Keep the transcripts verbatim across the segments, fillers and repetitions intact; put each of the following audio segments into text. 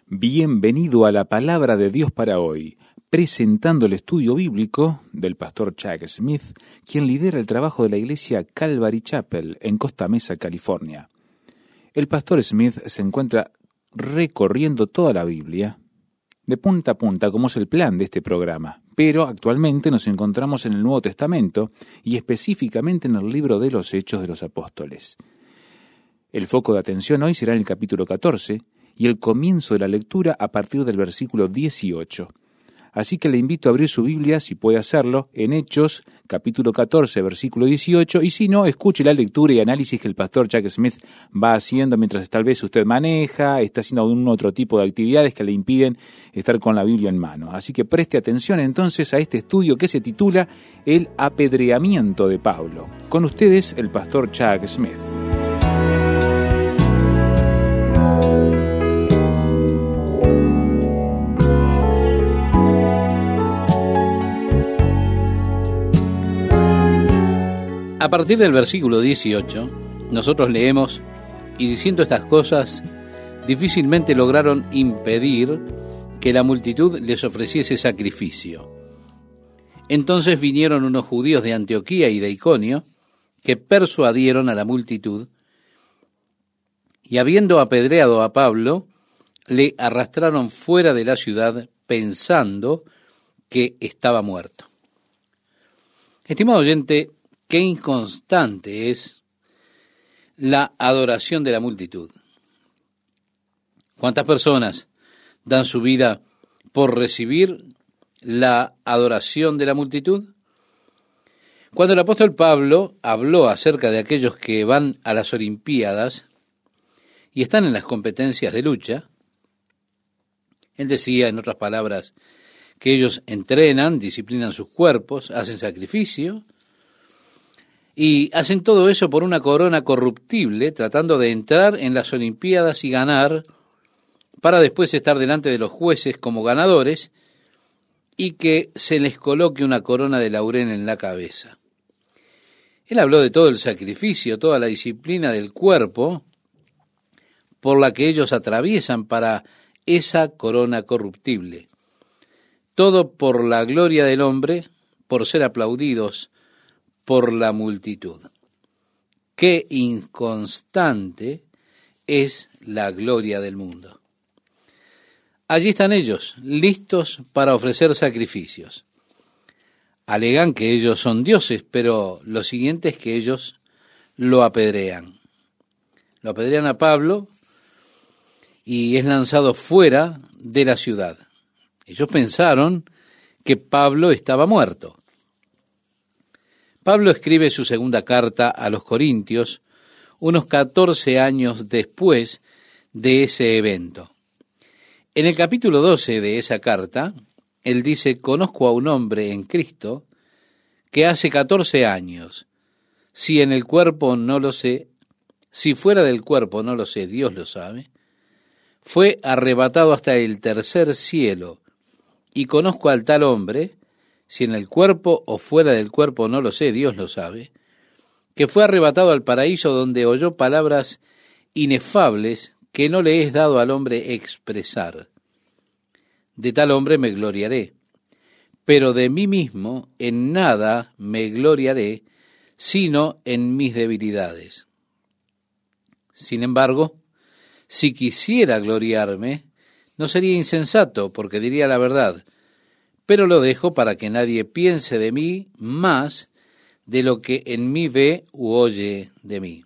Bienvenido a la Palabra de Dios para hoy, presentando el estudio bíblico del pastor Chuck Smith, quien lidera el trabajo de la iglesia Calvary Chapel en Costa Mesa, California. El pastor Smith se encuentra recorriendo toda la Biblia, de punta a punta, como es el plan de este programa, pero actualmente nos encontramos en el Nuevo Testamento y específicamente en el libro de los Hechos de los Apóstoles. El foco de atención hoy será en el capítulo catorce y el comienzo de la lectura a partir del versículo dieciocho. Así que le invito a abrir su Biblia, si puede hacerlo, en Hechos, capítulo catorce, versículo dieciocho, y si no, escuche la lectura y análisis que el pastor Chuck Smith va haciendo mientras tal vez usted maneja, está haciendo algún otro tipo de actividades que le impiden estar con la Biblia en mano. Así que preste atención entonces a este estudio que se titula El apedreamiento de Pablo. Con ustedes, el pastor Chuck Smith. A partir del versículo dieciocho, nosotros leemos, y diciendo estas cosas, difícilmente lograron impedir que la multitud les ofreciese sacrificio. Entonces vinieron unos judíos de Antioquía y de Iconio, que persuadieron a la multitud, y habiendo apedreado a Pablo, le arrastraron fuera de la ciudad, pensando que estaba muerto. Estimado oyente, qué inconstante es la adoración de la multitud. ¿Cuántas personas dan su vida por recibir la adoración de la multitud? Cuando el apóstol Pablo habló acerca de aquellos que van a las Olimpiadas y están en las competencias de lucha, él decía, en otras palabras, que ellos entrenan, disciplinan sus cuerpos, hacen sacrificio, y hacen todo eso por una corona corruptible, tratando de entrar en las Olimpiadas y ganar, para después estar delante de los jueces como ganadores, y que se les coloque una corona de laurel en la cabeza. Él habló de todo el sacrificio, toda la disciplina del cuerpo, por la que ellos atraviesan para esa corona corruptible. Todo por la gloria del hombre, por ser aplaudidos por la multitud. Qué inconstante es la gloria del mundo. Allí están ellos, listos para ofrecer sacrificios. Alegan que ellos son dioses, pero lo siguiente es que ellos lo apedrean. Lo apedrean a Pablo y es lanzado fuera de la ciudad. Ellos pensaron que Pablo estaba muerto. Pablo escribe su segunda carta a los Corintios unos catorce años después de ese evento. En el capítulo doce de esa carta, él dice, conozco a un hombre en Cristo que hace catorce años, si en el cuerpo no lo sé, si fuera del cuerpo no lo sé, Dios lo sabe, fue arrebatado hasta el tercer cielo, y conozco al tal hombre, si en el cuerpo o fuera del cuerpo no lo sé, Dios lo sabe, que fue arrebatado al paraíso donde oyó palabras inefables que no le es dado al hombre expresar. De tal hombre me gloriaré, pero de mí mismo en nada me gloriaré, sino en mis debilidades. Sin embargo, si quisiera gloriarme, no sería insensato, porque diría la verdad, pero lo dejo para que nadie piense de mí más de lo que en mí ve u oye de mí.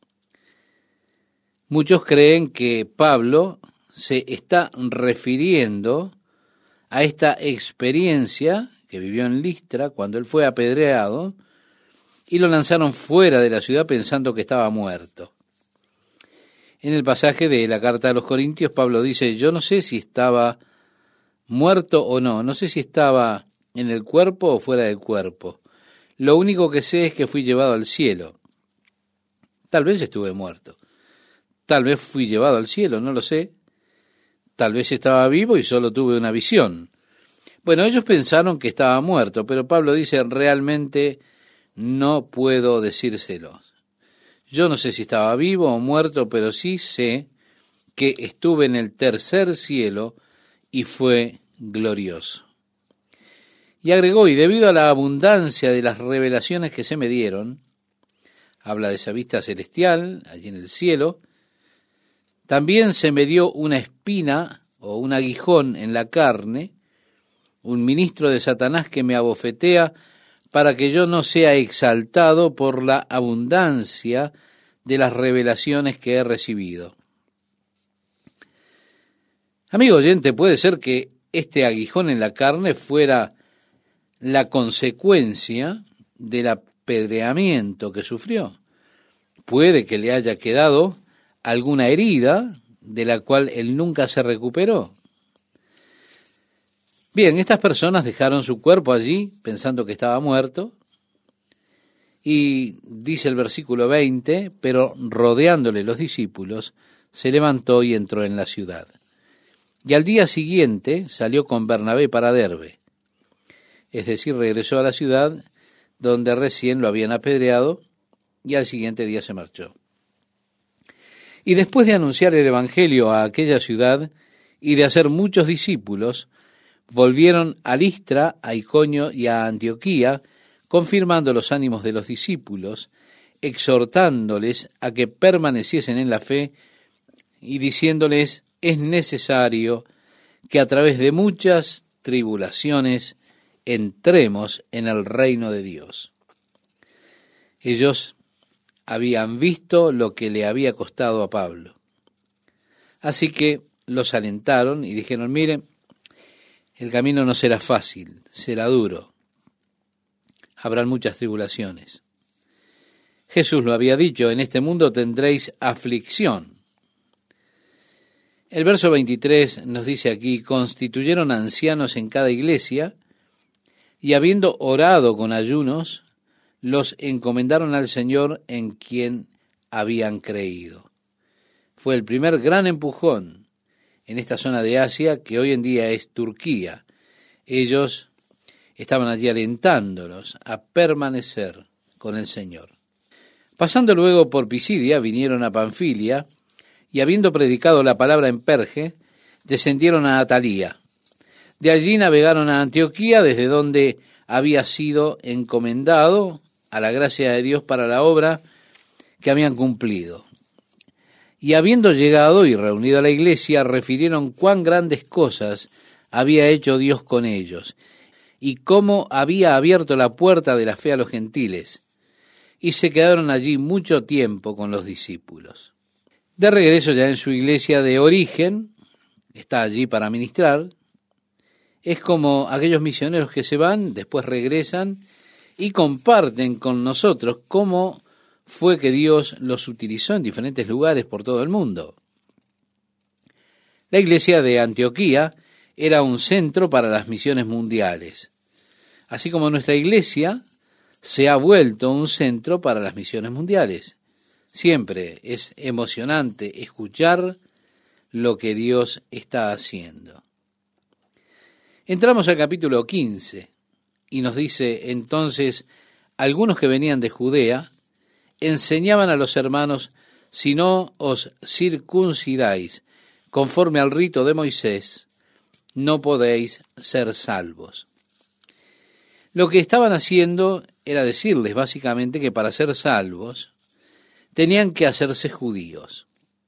Muchos creen que Pablo se está refiriendo a esta experiencia que vivió en Listra cuando él fue apedreado y lo lanzaron fuera de la ciudad pensando que estaba muerto. En el pasaje de la carta a los Corintios, Pablo dice, yo no sé si estaba muerto o no, no sé si estaba en el cuerpo o fuera del cuerpo. Lo único que sé es que fui llevado al cielo. Tal vez estuve muerto. Tal vez fui llevado al cielo, no lo sé. Tal vez estaba vivo y solo tuve una visión. Bueno, ellos pensaron que estaba muerto, pero Pablo dice, realmente no puedo decírselo. Yo no sé si estaba vivo o muerto, pero sí sé que estuve en el tercer cielo y fue glorioso. Y agregó, y debido a la abundancia de las revelaciones que se me dieron, habla de esa vista celestial, allí en el cielo, también se me dio una espina o un aguijón en la carne, un ministro de Satanás que me abofetea para que yo no sea exaltado por la abundancia de las revelaciones que he recibido. Amigo oyente, puede ser que este aguijón en la carne fuera la consecuencia del apedreamiento que sufrió. Puede que le haya quedado alguna herida de la cual él nunca se recuperó. Bien, estas personas dejaron su cuerpo allí pensando que estaba muerto, y dice el versículo veinte, pero rodeándole los discípulos, se levantó y entró en la ciudad. Y al día siguiente salió con Bernabé para Derbe, es decir, regresó a la ciudad donde recién lo habían apedreado, y al siguiente día se marchó. Y después de anunciar el evangelio a aquella ciudad y de hacer muchos discípulos, volvieron a Listra, a Iconio y a Antioquía, confirmando los ánimos de los discípulos, exhortándoles a que permaneciesen en la fe y diciéndoles, es necesario que a través de muchas tribulaciones entremos en el reino de Dios. Ellos habían visto lo que le había costado a Pablo. Así que los alentaron y dijeron, miren, el camino no será fácil, será duro. Habrán muchas tribulaciones. Jesús lo había dicho, en este mundo tendréis aflicción. El verso veintitrés nos dice aquí, constituyeron ancianos en cada iglesia, y habiendo orado con ayunos, los encomendaron al Señor en quien habían creído. Fue el primer gran empujón en esta zona de Asia, que hoy en día es Turquía. Ellos estaban allí alentándolos a permanecer con el Señor. Pasando luego por Pisidia, vinieron a Panfilia, y habiendo predicado la palabra en Perge, descendieron a Atalía. De allí navegaron a Antioquía, desde donde había sido encomendado a la gracia de Dios para la obra que habían cumplido. Y habiendo llegado y reunido a la iglesia, refirieron cuán grandes cosas había hecho Dios con ellos, y cómo había abierto la puerta de la fe a los gentiles, y se quedaron allí mucho tiempo con los discípulos. De regreso ya en su iglesia de origen, está allí para ministrar, es como aquellos misioneros que se van, después regresan y comparten con nosotros cómo fue que Dios los utilizó en diferentes lugares por todo el mundo. La iglesia de Antioquía era un centro para las misiones mundiales, así como nuestra iglesia se ha vuelto un centro para las misiones mundiales. Siempre es emocionante escuchar lo que Dios está haciendo. Entramos al capítulo quince y nos dice, entonces, algunos que venían de Judea enseñaban a los hermanos, si no os circuncidáis conforme al rito de Moisés, no podéis ser salvos. Lo que estaban haciendo era decirles básicamente que para ser salvos tenían que hacerse judíos.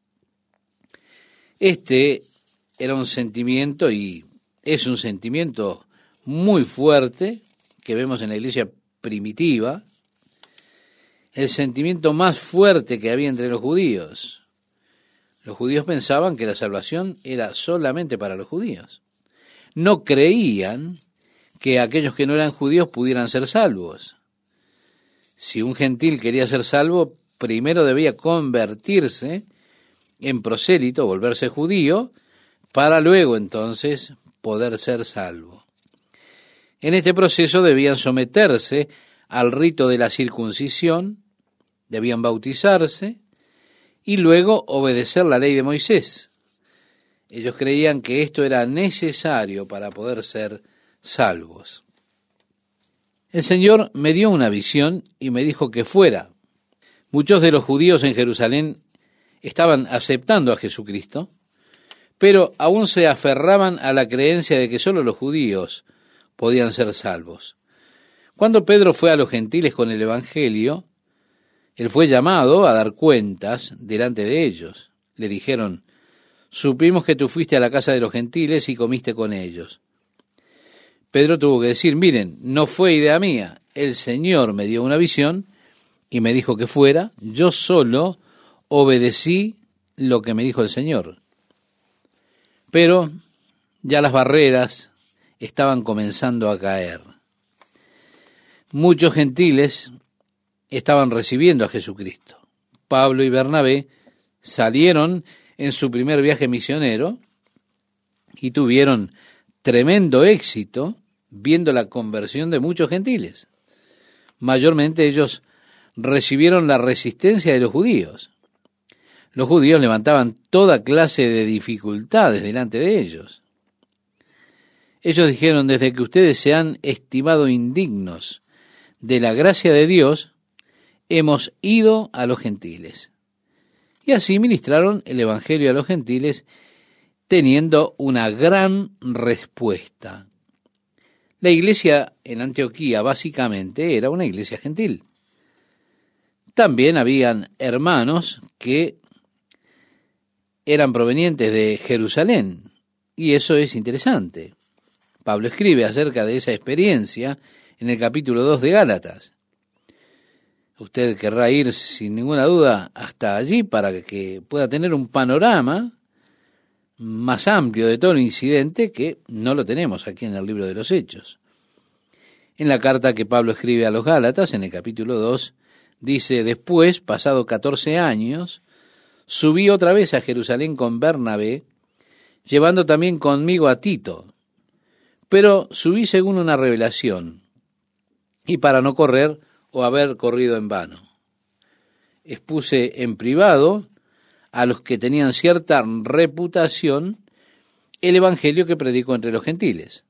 Este era un sentimiento y es un sentimiento muy fuerte que vemos en la iglesia primitiva, el sentimiento más fuerte que había entre los judíos. Los judíos pensaban que la salvación era solamente para los judíos. No creían que aquellos que no eran judíos pudieran ser salvos. Si un gentil quería ser salvo, primero debía convertirse en prosélito, volverse judío, para luego entonces poder ser salvo. En este proceso debían someterse al rito de la circuncisión, debían bautizarse y luego obedecer la ley de Moisés. Ellos creían que esto era necesario para poder ser salvos. El Señor me dio una visión y me dijo que fuera. Muchos de los judíos en Jerusalén estaban aceptando a Jesucristo, pero aún se aferraban a la creencia de que solo los judíos podían ser salvos. Cuando Pedro fue a los gentiles con el Evangelio, él fue llamado a dar cuentas delante de ellos. Le dijeron: supimos que tú fuiste a la casa de los gentiles y comiste con ellos. Pedro tuvo que decir: miren, no fue idea mía, el Señor me dio una visión y me dijo que fuera, yo solo obedecí lo que me dijo el Señor. Pero ya las barreras estaban comenzando a caer. Muchos gentiles estaban recibiendo a Jesucristo. Pablo y Bernabé salieron en su primer viaje misionero y tuvieron tremendo éxito viendo la conversión de muchos gentiles. Mayormente ellos recibieron la resistencia de los judíos. Los judíos levantaban toda clase de dificultades delante de ellos. Ellos dijeron: desde que ustedes se han estimado indignos de la gracia de Dios, hemos ido a los gentiles. Y así ministraron el Evangelio a los gentiles, teniendo una gran respuesta. La iglesia en Antioquía básicamente era una iglesia gentil. También habían hermanos que eran provenientes de Jerusalén, y eso es interesante. Pablo escribe acerca de esa experiencia en el capítulo dos de Gálatas. Usted querrá ir sin ninguna duda hasta allí para que pueda tener un panorama más amplio de todo el incidente, que no lo tenemos aquí en el libro de los Hechos. En la carta que Pablo escribe a los Gálatas, en el capítulo dos, dice: después, pasado catorce años, subí otra vez a Jerusalén con Bernabé, llevando también conmigo a Tito, pero subí según una revelación, y para no correr o haber corrido en vano. Expuse en privado a los que tenían cierta reputación el evangelio que predico entre los gentiles.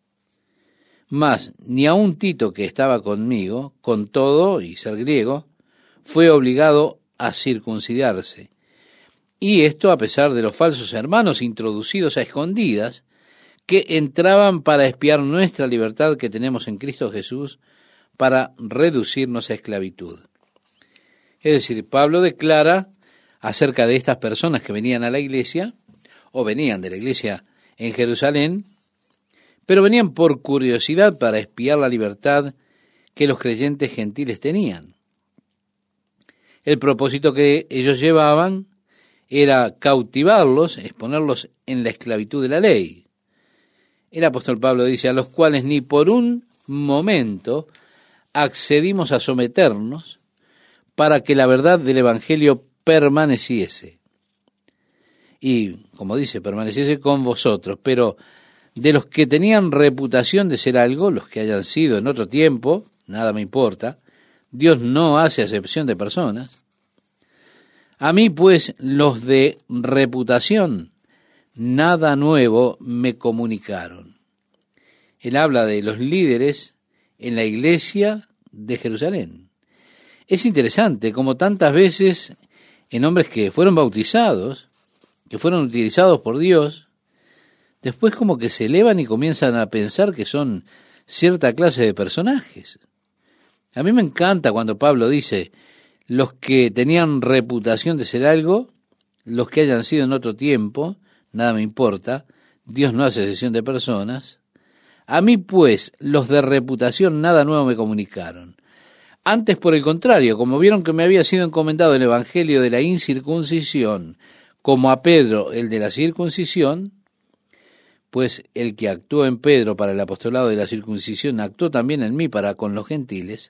Mas ni aun Tito, que estaba conmigo, con todo y ser griego, fue obligado a circuncidarse. Y esto a pesar de los falsos hermanos introducidos a escondidas, que entraban para espiar nuestra libertad que tenemos en Cristo Jesús, para reducirnos a esclavitud. Es decir, Pablo declara acerca de estas personas que venían a la iglesia, o venían de la iglesia en Jerusalén, pero venían por curiosidad para espiar la libertad que los creyentes gentiles tenían. El propósito que ellos llevaban era cautivarlos, exponerlos en la esclavitud de la ley. El apóstol Pablo dice: a los cuales ni por un momento accedimos a someternos para que la verdad del evangelio permaneciese. Y, como dice, permaneciese con vosotros, pero de los que tenían reputación de ser algo, los que hayan sido en otro tiempo, nada me importa, Dios no hace acepción de personas. A mí, pues, los de reputación, nada nuevo me comunicaron. Él habla de los líderes en la iglesia de Jerusalén. Es interesante como tantas veces en hombres que fueron bautizados, que fueron utilizados por Dios, después como que se elevan y comienzan a pensar que son cierta clase de personajes. A mí me encanta cuando Pablo dice: los que tenían reputación de ser algo, los que hayan sido en otro tiempo, nada me importa, Dios no hace excepción de personas. A mí, pues, los de reputación nada nuevo me comunicaron. Antes, por el contrario, como vieron que me había sido encomendado el evangelio de la incircuncisión, como a Pedro el de la circuncisión, pues el que actuó en Pedro para el apostolado de la circuncisión actuó también en mí para con los gentiles,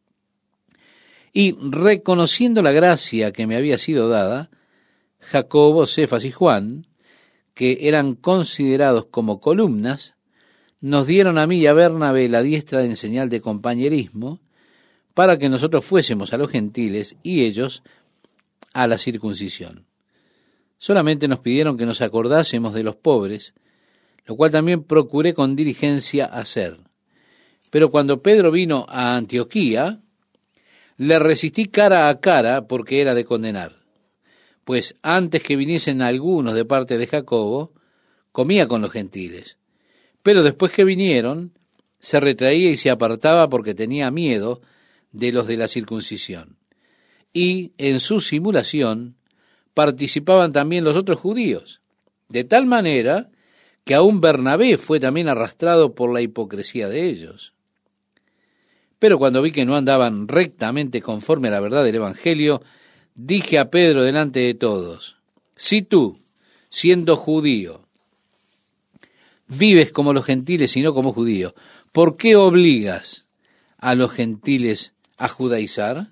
y reconociendo la gracia que me había sido dada, Jacobo, Cefas y Juan, que eran considerados como columnas, nos dieron a mí y a Bernabé la diestra en señal de compañerismo, para que nosotros fuésemos a los gentiles y ellos a la circuncisión. Solamente nos pidieron que nos acordásemos de los pobres, lo cual también procuré con diligencia hacer. Pero cuando Pedro vino a Antioquía, le resistí cara a cara porque era de condenar. pues antes que viniesen algunos de parte de Jacobo, comía con los gentiles. Pero después que vinieron, se retraía y se apartaba porque tenía miedo de los de la circuncisión. Y en su simulación participaban también los otros judíos, de tal manera que aún Bernabé fue también arrastrado por la hipocresía de ellos. Pero cuando vi que no andaban rectamente conforme a la verdad del Evangelio, dije a Pedro delante de todos: si tú, siendo judío, vives como los gentiles y no como judíos, ¿por qué obligas a los gentiles a judaizar?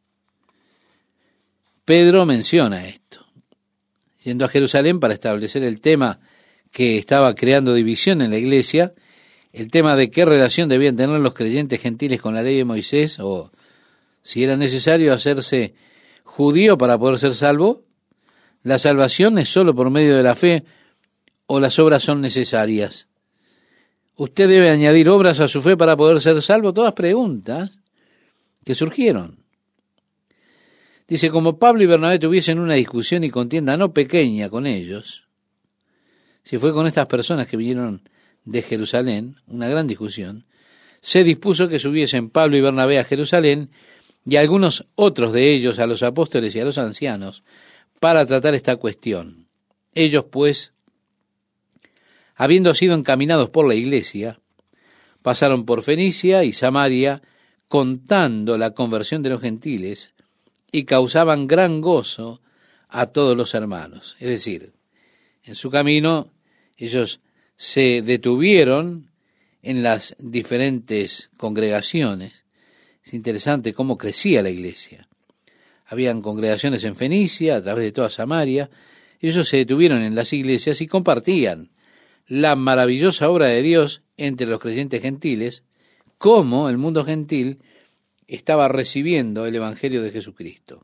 Pedro menciona esto. Yendo a Jerusalén para establecer el tema que estaba creando división en la iglesia, el tema de qué relación debían tener los creyentes gentiles con la ley de Moisés, o si era necesario hacerse judío para poder ser salvo, la salvación es solo por medio de la fe, o las obras son necesarias. Usted debe añadir obras a su fe para poder ser salvo. Todas preguntas que surgieron. Dice, como Pablo y Bernabé tuviesen una discusión y contienda no pequeña con ellos, si fue con estas personas que vinieron de Jerusalén, una gran discusión, se dispuso que subiesen Pablo y Bernabé a Jerusalén y algunos otros de ellos a los apóstoles y a los ancianos para tratar esta cuestión. Ellos, pues, habiendo sido encaminados por la iglesia, pasaron por Fenicia y Samaria contando la conversión de los gentiles y causaban gran gozo a todos los hermanos. Es decir, en su camino ellos se detuvieron en las diferentes congregaciones. Es interesante cómo crecía la iglesia. Habían congregaciones en Fenicia, a través de toda Samaria. Ellos se detuvieron en las iglesias y compartían la maravillosa obra de Dios entre los creyentes gentiles, cómo el mundo gentil estaba recibiendo el Evangelio de Jesucristo.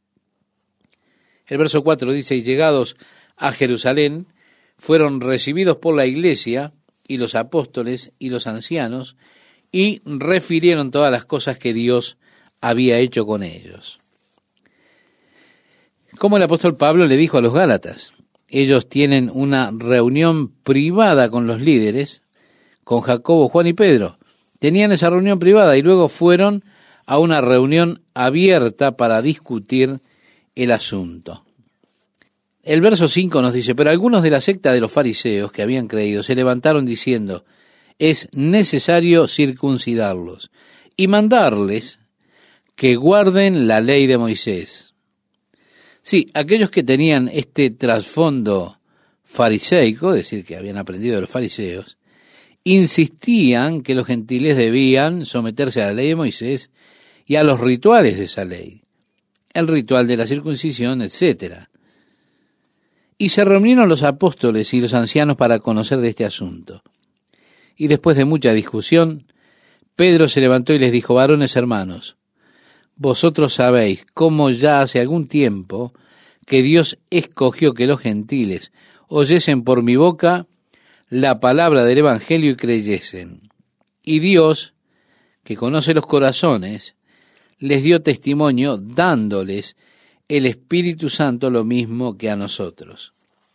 El verso cuatro dice, y llegados a Jerusalén, fueron recibidos por la iglesia y los apóstoles y los ancianos, y refirieron todas las cosas que Dios había hecho con ellos. Como el apóstol Pablo le dijo a los Gálatas, ellos tienen una reunión privada con los líderes, con Jacobo, Juan y Pedro. Tenían esa reunión privada y luego fueron a una reunión abierta para discutir el asunto. El verso cinco nos dice, pero algunos de la secta de los fariseos que habían creído se levantaron diciendo, es necesario circuncidarlos y mandarles que guarden la ley de Moisés. Sí, aquellos que tenían este trasfondo fariseico, es decir, que habían aprendido de los fariseos, insistían que los gentiles debían someterse a la ley de Moisés y a los rituales de esa ley, el ritual de la circuncisión, etcétera. Y se reunieron los apóstoles y los ancianos para conocer de este asunto. Y después de mucha discusión, Pedro se levantó y les dijo, varones hermanos, vosotros sabéis cómo ya hace algún tiempo que Dios escogió que los gentiles oyesen por mi boca la palabra del Evangelio y creyesen. Y Dios, que conoce los corazones, les dio testimonio dándoles el Espíritu Santo lo mismo que a nosotros.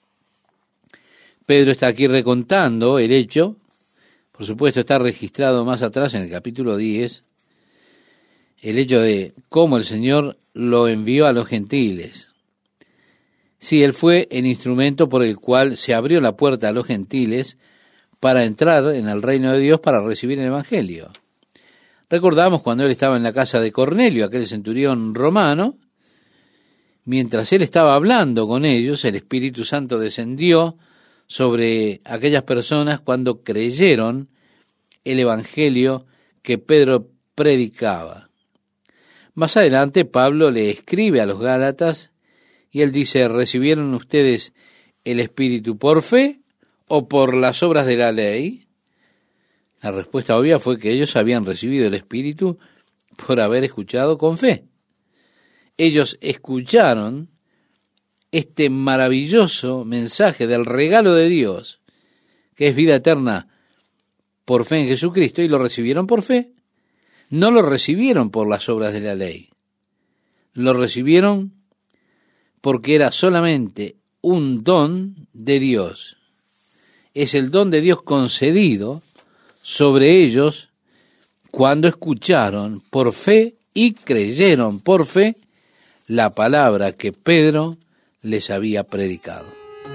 Pedro está aquí recontando el hecho, por supuesto está registrado más atrás en el capítulo diez, el hecho de cómo el Señor lo envió a los gentiles. Sí, Él fue el instrumento por el cual se abrió la puerta a los gentiles para entrar en el reino de Dios para recibir el Evangelio. Recordamos cuando Él estaba en la casa de Cornelio, aquel centurión romano, mientras Él estaba hablando con ellos, el Espíritu Santo descendió sobre aquellas personas cuando creyeron el Evangelio que Pedro predicaba. Más adelante Pablo le escribe a los Gálatas y él dice, ¿recibieron ustedes el Espíritu por fe o por las obras de la ley? La respuesta obvia fue que ellos habían recibido el Espíritu por haber escuchado con fe. Ellos escucharon este maravilloso mensaje del regalo de Dios, que es vida eterna por fe en Jesucristo, y lo recibieron por fe. No lo recibieron por las obras de la ley. Lo recibieron porque era solamente un don de Dios. Es el don de Dios concedido sobre ellos cuando escucharon por fe y creyeron por fe la palabra que Pedro les había predicado.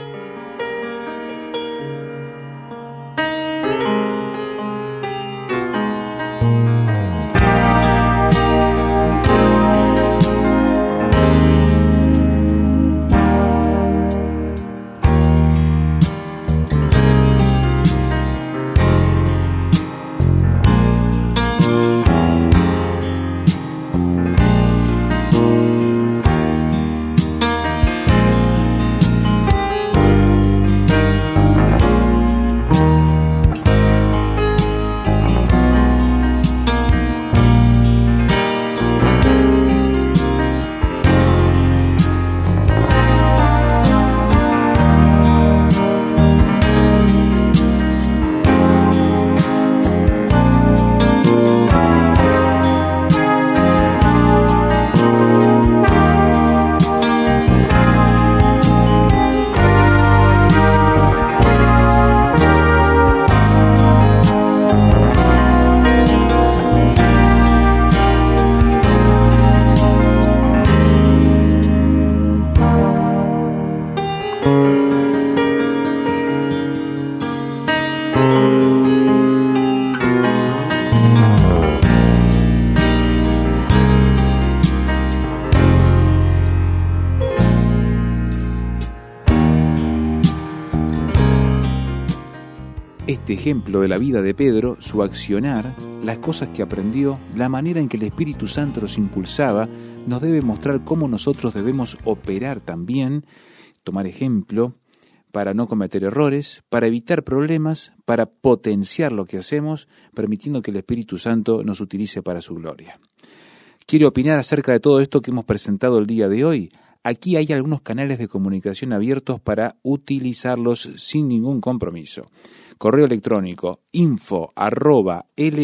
Este ejemplo de la vida de Pedro, su accionar, las cosas que aprendió, la manera en que el Espíritu Santo los impulsaba, nos debe mostrar cómo nosotros debemos operar también, tomar ejemplo, para no cometer errores, para evitar problemas, para potenciar lo que hacemos, permitiendo que el Espíritu Santo nos utilice para su gloria. ¿Quiere opinar acerca de todo esto que hemos presentado el día de hoy? Aquí hay algunos canales de comunicación abiertos para utilizarlos sin ningún compromiso. Correo electrónico info arroba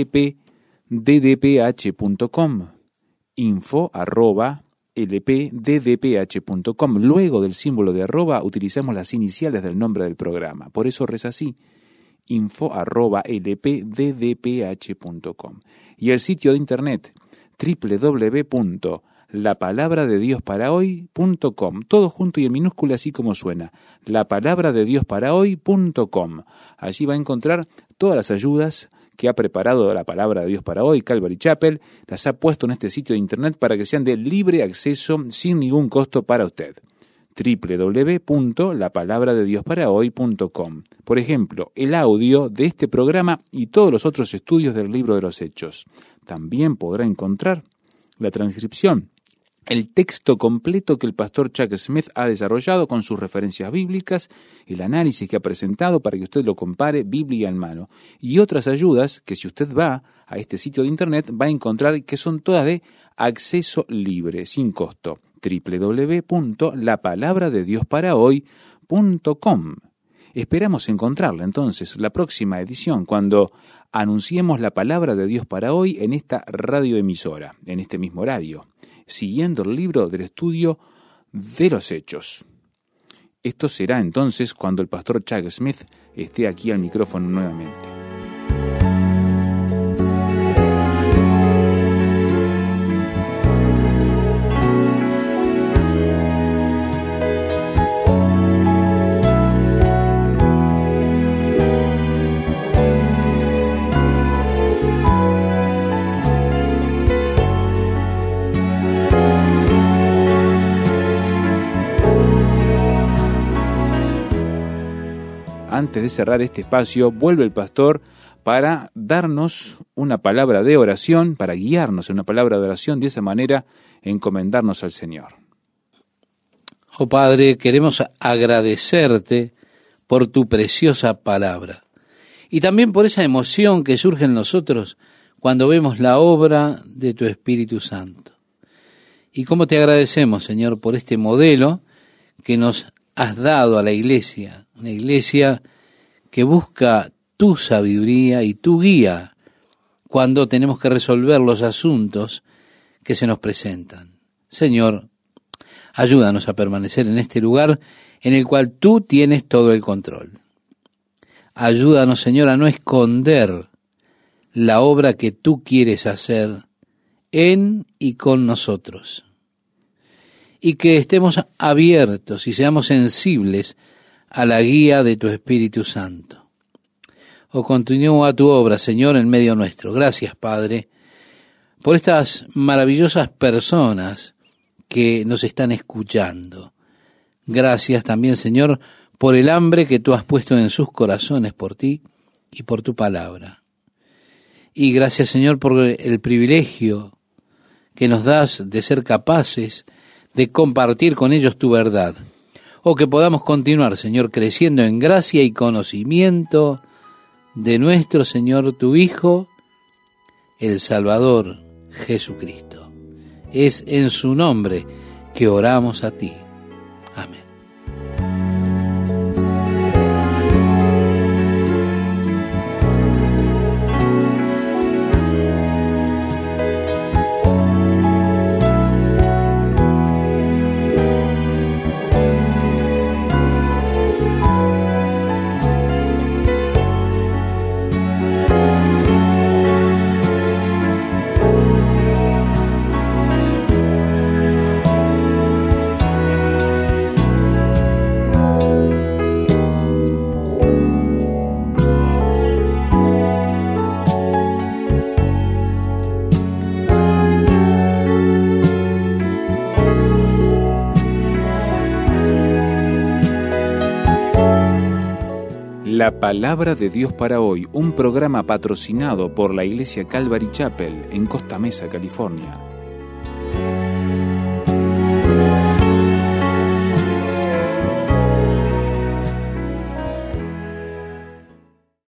lpddph.com info arroba lpddph.com. Luego del símbolo de arroba utilizamos las iniciales del nombre del programa. Por eso reza así, info arroba lpddph.com. Y el sitio de internet doble u doble u doble u punto la palabra de Dios para hoy punto com, todo junto y en minúscula así como suena, la palabra de Dios para hoy punto com. Allí va a encontrar todas las ayudas que ha preparado la palabra de Dios para hoy, Calvary Chapel, las ha puesto en este sitio de internet para que sean de libre acceso sin ningún costo para usted. doble u doble u doble u punto la palabra de Dios para hoy punto com. Por ejemplo, el audio de este programa y todos los otros estudios del libro de los Hechos. También podrá encontrar la transcripción, el texto completo que el pastor Chuck Smith ha desarrollado con sus referencias bíblicas, el análisis que ha presentado para que usted lo compare Biblia en mano, y otras ayudas que si usted va a este sitio de internet va a encontrar que son todas de acceso libre, sin costo. doble u doble u doble u punto la palabra de Dios para hoy punto com. Esperamos encontrarla entonces la próxima edición cuando anunciemos la palabra de Dios para hoy en esta radioemisora, en este mismo horario, siguiendo el libro del estudio de los Hechos. Esto será entonces cuando el pastor Chuck Smith esté aquí al micrófono nuevamente. Antes de cerrar este espacio, vuelve el pastor para darnos una palabra de oración, para guiarnos en una palabra de oración, de esa manera encomendarnos al Señor. Oh Padre, queremos agradecerte por tu preciosa palabra y también por esa emoción que surge en nosotros cuando vemos la obra de tu Espíritu Santo. Y cómo te agradecemos, Señor, por este modelo que nos has dado a la iglesia, una iglesia que busca tu sabiduría y tu guía cuando tenemos que resolver los asuntos que se nos presentan. Señor, Ayúdanos a permanecer en este lugar en el cual tú tienes todo el control. Ayúdanos, Señor, a no esconder la obra que tú quieres hacer en y con nosotros. Y que estemos abiertos y seamos sensibles a la guía de tu Espíritu Santo. Oh, continúa tu obra, Señor, en medio nuestro. Gracias, Padre, por estas maravillosas personas que nos están escuchando. Gracias también, Señor, por el hambre que tú has puesto en sus corazones por ti y por tu palabra. Y gracias, Señor, por el privilegio que nos das de ser capaces de compartir con ellos tu verdad. O que podamos continuar, Señor, creciendo en gracia y conocimiento de nuestro Señor, tu Hijo, el Salvador Jesucristo. Es en su nombre que oramos a ti. Amén. La Palabra de Dios para hoy, un programa patrocinado por la Iglesia Calvary Chapel en Costa Mesa, California.